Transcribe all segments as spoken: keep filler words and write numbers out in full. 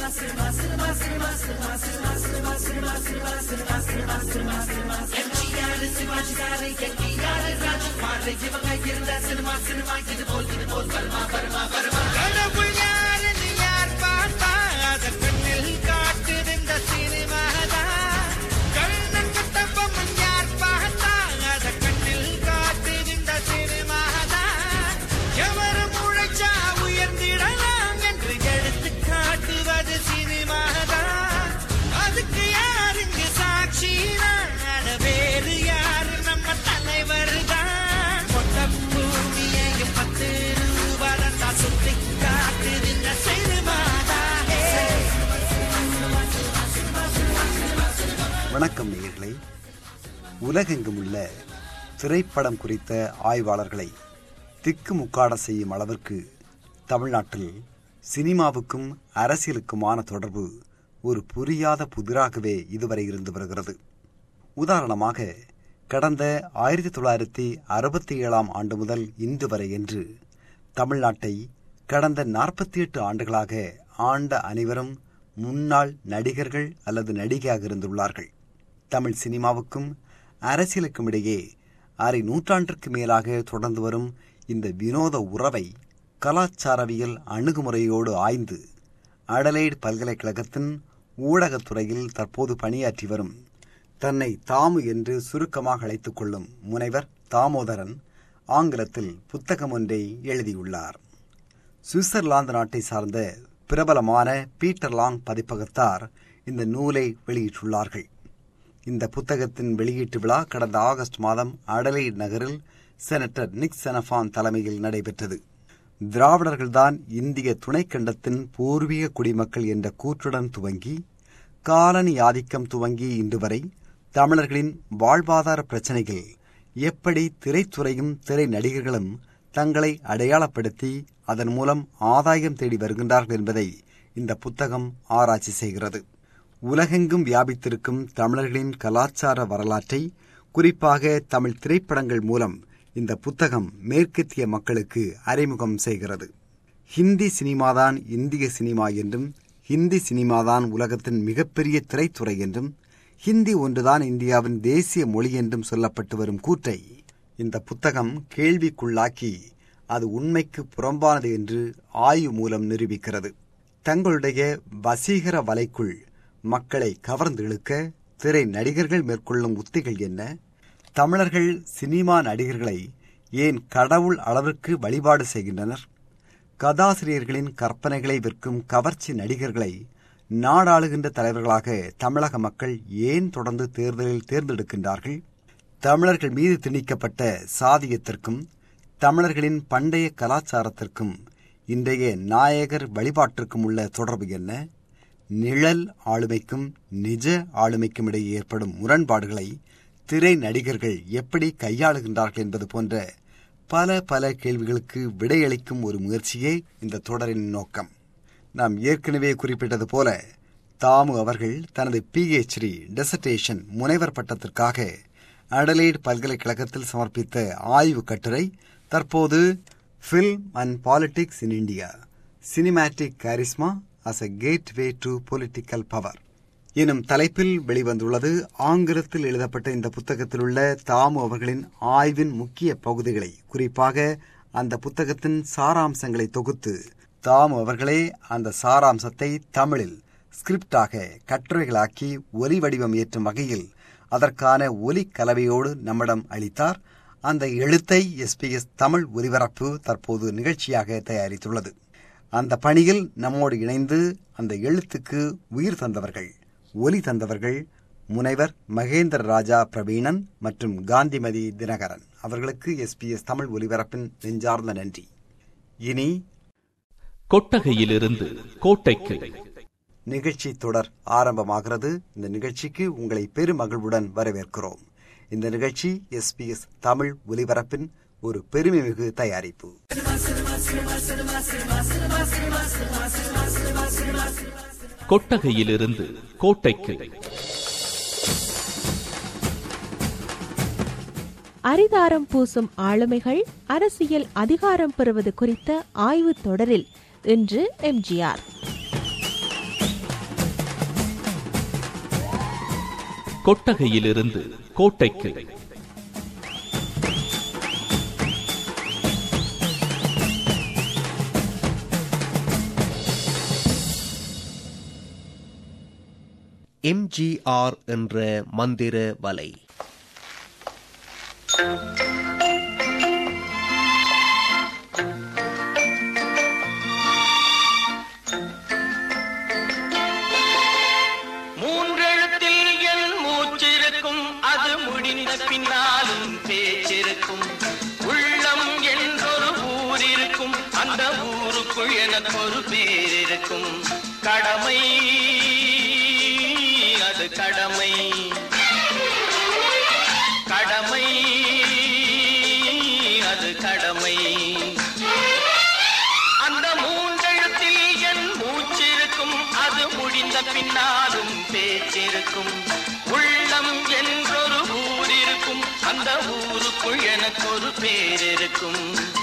வணக்கம் நேயர்களே. உலகெங்கும் உள்ள திரைப்படம் குறித்த ஆய்வாளர்களை திக்குமுக்காட செய்யும் அளவிற்கு தமிழ்நாட்டில் சினிமாவுக்கும் அரசியலுக்குமான தொடர்பு ஒரு புரியாத புதிராகவே இதுவரை இருந்து வருகிறது. உதாரணமாக, கடந்த ஆயிரத்தி தொள்ளாயிரத்தி அறுபத்தி ஏழாம் ஆண்டு முதல் இன்று வரை என்று தமிழ்நாட்டை கடந்த நாற்பத்தி எட்டு ஆண்டுகளாக ஆண்ட அனைவரும் முன்னாள் நடிகர்கள் அல்லது நடிகையாக இருந்துள்ளார்கள். தமிழ் சினிமாவுக்கும் அரசியலுக்கும் இடையே அரை நூற்றாண்டிற்கு மேலாக தொடர்ந்து வரும் இந்த வினோத உறவை கலாச்சாரவியல் அணுகுமுறையோடு ஆய்ந்து அடலைட் பல்கலைக்கழகத்தின் ஊடகத்துறையில் தற்போது பணியாற்றி வரும் தன்னை தாமு என்று சுருக்கமாக அழைத்துக் கொள்ளும் முனைவர் தாமோதரன் ஆங்கிலத்தில் புத்தகம் ஒன்றை எழுதியுள்ளார். சுவிட்சர்லாந்து நாட்டை சார்ந்த பிரபலமான பீட்டர் லாங் பதிப்பகத்தார் இந்த நூலை வெளியிட்டுள்ளார்கள். இந்த புத்தகத்தின் வெளியீட்டு விழா கடந்த ஆகஸ்ட் மாதம் அடலைட் நகரில் செனட்டர் நிக் செனஃபான் தலைமையில் நடைபெற்றது. திராவிடர்கள்தான் இந்திய துணைக்கண்டத்தின் பூர்வீக குடிமக்கள் என்ற கூற்றுடன் துவங்கி காலனி ஆதிக்கம் துவங்கி இன்று வரை தமிழர்களின் வாழ்வாதார பிரச்சினைகள் எப்படி திரைத்துறையும் திரை நடிகர்களும் தங்களை அடையாளப்படுத்தி அதன் மூலம் ஆதாயம் தேடி வருகின்றார்கள் என்பதை இந்த புத்தகம் ஆராய்ச்சி செய்கிறது. உலகெங்கும் வியாபித்திருக்கும் தமிழர்களின் கலாச்சார வரலாற்றை குறிப்பாக தமிழ் திரைப்படங்கள் மூலம் இந்த புத்தகம் மேற்கத்திய மக்களுக்கு அறிமுகம் செய்கிறது. ஹிந்தி சினிமாதான் இந்திய சினிமா என்றும், ஹிந்தி சினிமாதான் உலகத்தின் மிகப்பெரிய திரைத்துறை என்றும், ஹிந்தி ஒன்றுதான் இந்தியாவின் தேசிய மொழி என்றும் சொல்லப்பட்டு வரும் கூற்றை இந்த புத்தகம் கேள்விக்குள்ளாக்கி அது உண்மைக்கு புறம்பானது என்று ஆய்வு மூலம் நிரூபிக்கிறது. தங்களுடைய வசீகர வலைக்குள் மக்களை கவர்ந்து இழுக்க திரை நடிகர்கள் மேற்கொள்ளும் உத்திகள் என்ன? தமிழர்கள் சினிமா நடிகர்களை ஏன் கடவுள் அளவிற்கு வழிபாடு செய்கின்றனர்? கதாசிரியர்களின் கற்பனைகளை விற்கும் கவர்ச்சி நடிகர்களை நாடாளுகின்ற தலைவர்களாக தமிழக மக்கள் ஏன் தொடர்ந்து தேர்தலில் தேர்ந்தெடுக்கின்றார்கள்? தமிழர்கள் மீது திணிக்கப்பட்ட சாதியத்திற்கும் தமிழர்களின் பண்டைய கலாச்சாரத்திற்கும் இன்றைய நாயகர் வழிபாட்டிற்கும் உள்ள தொடர்பு என்ன? நிழல் ஆளுமைக்கும் நிஜ ஆளுமைக்கும் இடையே ஏற்படும் முரண்பாடுகளை திரை நடிகர்கள் எப்படி கையாளுகின்றார்கள் என்பது போன்ற பல பல கேள்விகளுக்கு விடையளிக்கும் ஒரு முயற்சியே இந்த தொடரின் நோக்கம். நாம் ஏற்கனவே குறிப்பிட்டது போல தாமு அவர்கள் தனது பிஹெச்டி டிசர்டேஷன் முனைவர் பட்டத்திற்காக அடலைட் பல்கலைக்கழகத்தில் சமர்ப்பித்த ஆய்வு கட்டுரை தற்போது film and politics in India, cinematic charisma as a gateway to political power எனும் தலைப்பில் வெளிவந்துள்ளது. ஆங்கிலத்தில் எழுதப்பட்ட இந்த புத்தகத்தில் உள்ள தாமு அவர்களின் ஆய்வின் முக்கிய பகுதிகளை, குறிப்பாக அந்த புத்தகத்தின் சாராம்சங்களை தொகுத்து தாமு அவர்களே அந்த சாராம்சத்தை தமிழில் ஸ்கிரிப்டாக கட்டுரைகளாக்கி ஒலி வடிவம் ஏற்றும் வகையில் அதற்கான ஒலி கலவையோடு நம்மிடம் அளித்தார். அந்த எழுத்தை எஸ்பிஎஸ் தமிழ் ஒலிபரப்பு தற்போது நிகழ்ச்சியாக தயாரித்துள்ளது. அந்த பணியில் நம்மோடு இணைந்து அந்த எழுத்துக்கு உயிர் தந்தவர்கள், ஒலி தந்தவர்கள் முனைவர் மகேந்திர ராஜா பிரவீணன் மற்றும் காந்திமதி தினகரன் அவர்களுக்கு எஸ்பிஎஸ் தமிழ் ஒலிபரப்பின் நெஞ்சார்ந்த நன்றி. இனி கொட்டகையிலிருந்து கோட்டைக்கு நிகழ்ச்சி தொடர் ஆரம்பமாகிறது. இந்த நிகழ்ச்சிக்கு உங்களை பெருமகிழ்வுடன் வரவேற்கிறோம். இந்த நிகழ்ச்சி எஸ்பிஎஸ் தமிழ் ஒலிபரப்பின் ஒரு பெருமைமிகு தயாரிப்பு. கொட்டகையிலிருந்து கோட்டைக்கு அரிதாரம் பூசும் ஆளுமைகள் அரசியல் அதிகாரம் பெறுவது குறித்த ஆய்வு தொடரில் இன்று எம்ஜிஆர். கொட்டகையிலிருந்து கோட்டைக்கு. எம் ஜி ஆர் என்ற மந்திர வலை. மூன்றெழுத்தில் என் மூச்சிருக்கும், அது முடிந்த பின்னாலும் பேச்சிருக்கும். உள்ளம் என்றொரு ஊர் இருக்கும், அந்த ஊருக்குள் எனக்கு ஒரு பேர் இருக்கும். கடமை அது கடமை, கடமை அது கடமை. அந்த மூன்றெழுத்தில் என் மூச்சிருக்கும், அது முடிந்த பின்னாலும் பேச்சிருக்கும். உள்ளம் என்றொரு ஊர் இருக்கும், அந்த ஊருக்குள் எனக்கு ஒரு பேர் இருக்கும்.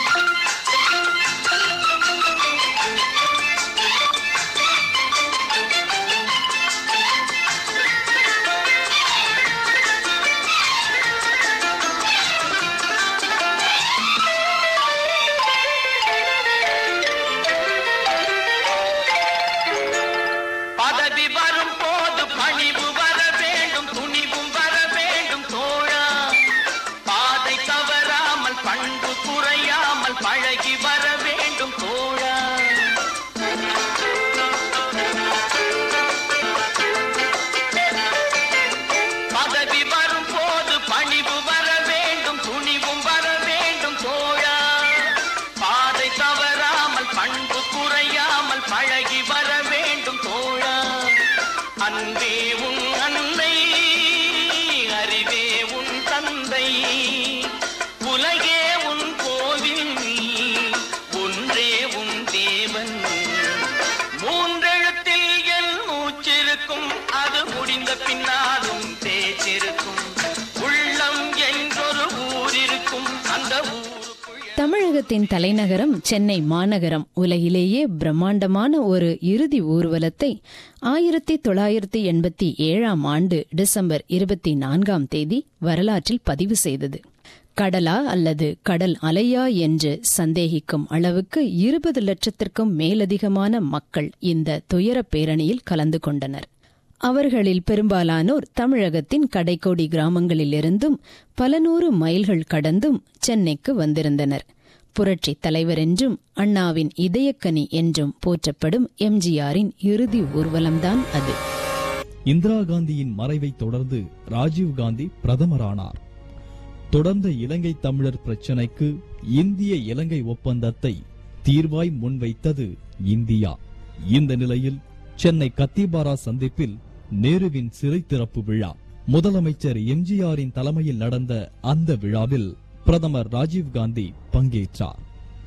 தமிழகத்தின் தலைநகரம் சென்னை மாநகரம் உலகிலேயே பிரம்மாண்டமான ஒரு இறுதி ஊர்வலத்தை ஆயிரத்தி தொள்ளாயிரத்தி எண்பத்தி ஏழாம் ஆண்டு டிசம்பர் இருபத்தி நான்காம் தேதி வரலாற்றில் பதிவு செய்தது. கடலா அல்லது கடல் அலையா என்று சந்தேகிக்கும் அளவுக்கு இருபது லட்சத்திற்கும் மேலதிகமான மக்கள் இந்த துயர பேரணியில் கலந்து கொண்டனர். அவர்களில் பெரும்பாலானோர் தமிழகத்தின் கடைக்கோடி கிராமங்களிலிருந்தும் பல நூறு மைல்கள் கடந்தும் சென்னைக்கு வந்திருந்தனர். புரட்சி தலைவர் என்றும் அண்ணாவின் இதயக்கனி என்றும் போற்றப்படும் எம்ஜிஆரின் இறுதி ஊர்வலம்தான் அது. இந்திரா காந்தியின் மறைவை தொடர்ந்து ராஜீவ்காந்தி பிரதமரானார். தொடர்ந்த இலங்கை தமிழர் பிரச்சினைக்கு இந்திய இலங்கை ஒப்பந்தத்தை தீர்வாய் முன்வைத்தது இந்தியா. இந்த நிலையில் சென்னை கத்திபாரா சந்திப்பில் நேருவின் சிறை திறப்பு விழா, முதலமைச்சர் எம்ஜிஆரின் தலைமையில் நடந்த அந்த விழாவில் பிரதமர் ராஜீவ்காந்தி பங்கேற்றார்.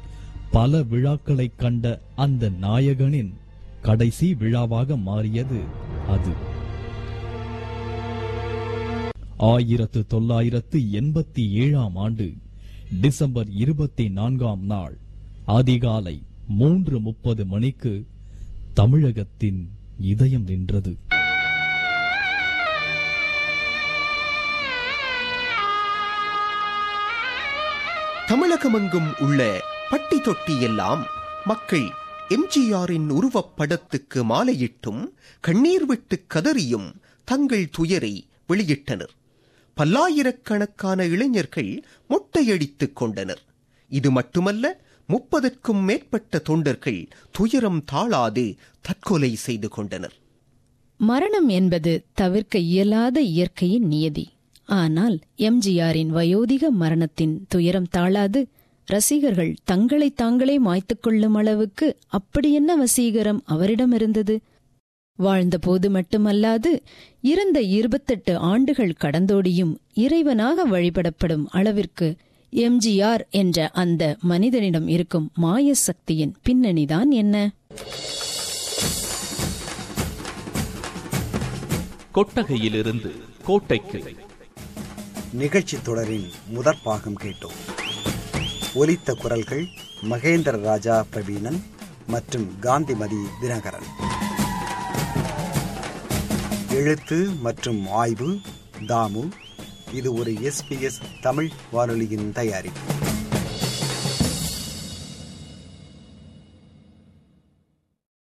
பல விழாக்களை கண்ட அந்த நாயகனின் கடைசி விழாவாக மாறியது அது. ஆயிரத்து தொள்ளாயிரத்து எண்பத்தி ஏழாம் ஆண்டு டிசம்பர் இருபத்தி நான்காம் நாள் அதிகாலை மூன்று முப்பது மணிக்கு தமிழகத்தின் இதயம் நின்றது. தமிழகமெங்கும் உள்ள பட்டி தொட்டி எல்லாம் மக்கள் எம்ஜிஆரின் உருவப்படத்துக்கு மாலையிட்டும் கண்ணீர் விட்டு கதறியும் தங்கள் துயரை வெளியிட்டனர். பல்லாயிரக்கணக்கான இளைஞர்கள் மொட்டையடித்துக் கொண்டனர். இது மட்டுமல்ல, முப்பதற்கும் மேற்பட்ட தொண்டர்கள் துயரம் தாழாது தற்கொலை செய்து கொண்டனர். மரணம் என்பது தவிர்க்க இயலாத இயற்கையின் நியதி. ஆனால் எம்ஜிஆரின் வயோதிக மரணத்தின் துயரம் தாழாது ரசிகர்கள் தங்களை தாங்களே மாய்த்துக் கொள்ளும் அளவுக்கு அப்படியென்ன வசீகரம் அவரிடமிருந்தது? வாழ்ந்தபோது மட்டுமல்லாது இறந்த இருபத்தெட்டு ஆண்டுகள் கடந்தோடியும் இறைவனாக வழிபடப்படும் அளவிற்கு எம்ஜிஆர் என்ற அந்த மனிதனிடம் இருக்கும் மாய சக்தியின் பின்னணிதான் என்ன? கொட்டகையிலிருந்து கோட்டைக்கு நிகழ்ச்சி தொடரின் முதற் பாகம் கேட்டோம். ஒலித்த குரல்கள் மகேந்திர ராஜா பிரவீணன் மற்றும் காந்திமதி தினகரன். எழுத்து மற்றும் ஆய்வு தாமு. இது ஒரு எஸ்பிஎஸ் தமிழ் வானொலியின் தயாரிப்பு.